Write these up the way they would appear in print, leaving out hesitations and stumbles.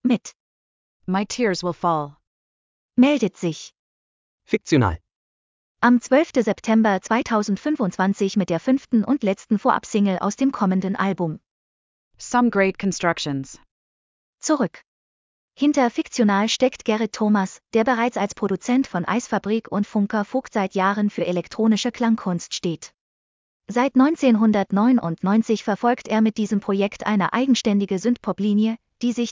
Mit. My Tears Will Fall. Meldet sich. Fiktional. Am 12. September 2025 mit der 5. und letzten Vorabsingle aus dem kommenden Album. Some Great Constructions. Zurück. Hinter Fiktional steckt Gerrit Thomas, der bereits als Produzent von Eisfabrik und Funker Vogt seit Jahren für elektronische Klangkunst steht. Seit 1999 verfolgt er mit diesem Projekt eine eigenständige Synthpop-Linie, die sich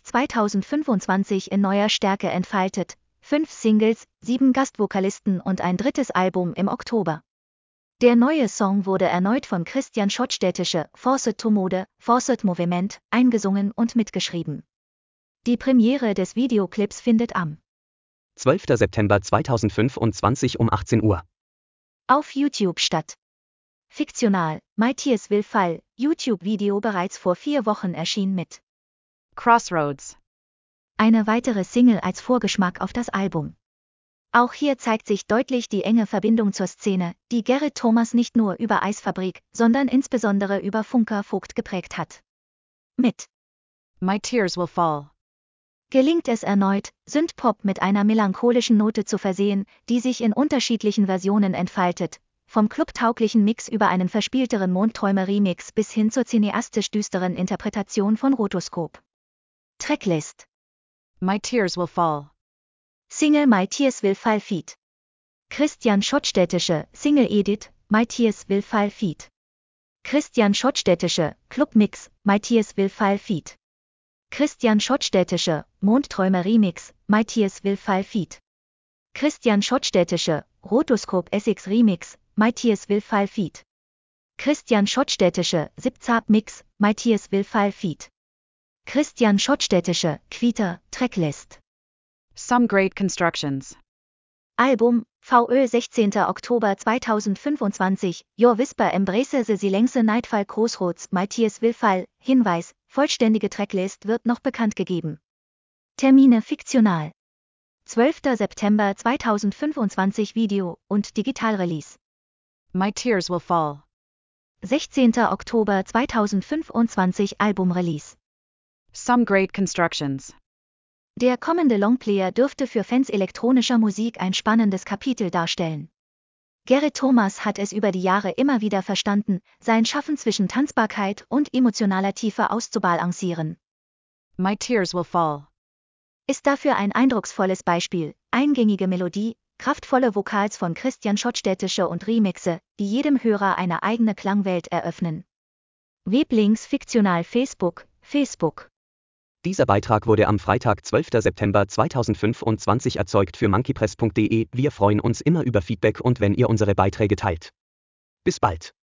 2025 in neuer Stärke entfaltet. 5 Singles, 7 Gastvokalisten und ein drittes Album im Oktober. Der neue Song wurde erneut von Christian Schottstädtische, Forced to Mode, Forced Movement, eingesungen und mitgeschrieben. Die Premiere des Videoclips findet am 12. September 2025 um 18 Uhr auf YouTube statt. Fiktional, My Tears Will Fall, YouTube-Video bereits vor 4 Wochen erschien mit Crossroads. Eine weitere Single als Vorgeschmack auf das Album. Auch hier zeigt sich deutlich die enge Verbindung zur Szene, die Gerrit Thomas nicht nur über Eisfabrik, sondern insbesondere über Funker Vogt geprägt hat. Mit My Tears Will Fall. Gelingt es erneut, Synthpop mit einer melancholischen Note zu versehen, die sich in unterschiedlichen Versionen entfaltet, vom clubtauglichen Mix über einen verspielteren Mondträume-Remix bis hin zur cineastisch düsteren Interpretation von Rotoskop. Tracklist. My Tears Will Fall. Single My Tears Will Fall Feat. Christian Schottstädtische, Single Edit, My Tears Will Fall Feat. Christian Schottstädtische, Clubmix, My Tears Will Fall Feat. Christian Schottstädtische, Mondträume Remix, My Tears Will Fall Feat. Christian Schottstädtische, Rotoskop Essex Remix, My Tears Will Fall Feat. Christian Schottstädtische, Zip-Zap Mix, My Tears Will Fall Feat. Christian Schottstädtische, Quieter, Tracklist. Some Great Constructions. Album, VÖ 16. Oktober 2025, Your Whisper Embrace the Silence Nightfall Crossroads, My Tears Will Fall, Hinweis, vollständige Tracklist wird noch bekannt gegeben. Termine fiktional. 12. September 2025 Video und Digitalrelease. My Tears Will Fall. 16. Oktober 2025 Albumrelease. Some Great Constructions. Der kommende Longplayer dürfte für Fans elektronischer Musik ein spannendes Kapitel darstellen. Gerrit Thomas hat es über die Jahre immer wieder verstanden, sein Schaffen zwischen Tanzbarkeit und emotionaler Tiefe auszubalancieren. My Tears Will Fall. Ist dafür ein eindrucksvolles Beispiel, eingängige Melodie, kraftvolle Vocals von Christian Schottstädtische und Remixe, die jedem Hörer eine eigene Klangwelt eröffnen. Weblinks fiktional Facebook. Dieser Beitrag wurde am Freitag, 12. September 2025 erzeugt für monkeypress.de. Wir freuen uns immer über Feedback und wenn ihr unsere Beiträge teilt. Bis bald.